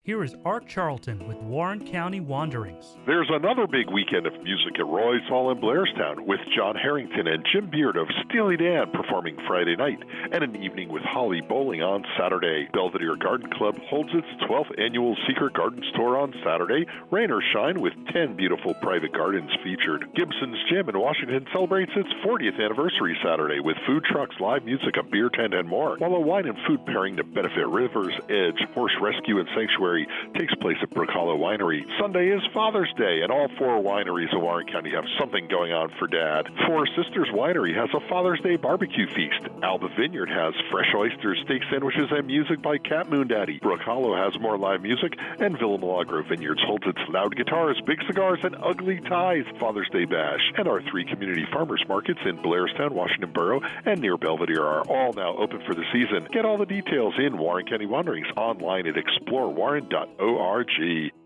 Here is Art Charlton with Warren County Wanderings. There's another big weekend of music at Roy's Hall in Blairstown with John Harrington and Jim Beard of Steely Dan performing Friday night, and an evening with Holly Bowling on Saturday. Belvedere Garden Club holds its 12th annual Secret Garden Store on Saturday, rain or shine, with 10 beautiful private gardens featured. Gibson's Gym in Washington celebrates its 40th anniversary Saturday with food trucks, live music, a beer tent, and more, while a wine and food pairing to benefit River's Edge Horse Rescue and Sanctuary takes place at Brook Hollow Winery. Sunday is Father's Day, and all 4 wineries in Warren County have something going on for Dad. Four Sisters Winery has a Father's Day barbecue feast. Alba Vineyard has fresh oysters, steak sandwiches, and music by Cat Moon Daddy. Brook Hollow has more live music, and Villa Milagro Vineyards holds its loud guitars, big cigars, and ugly ties Father's Day bash. And our 3 community farmers markets in Blairstown, Washington Borough, and near Belvedere are all now open for the season. Get all the details in Warren County Wanderings online at explorewarren.org.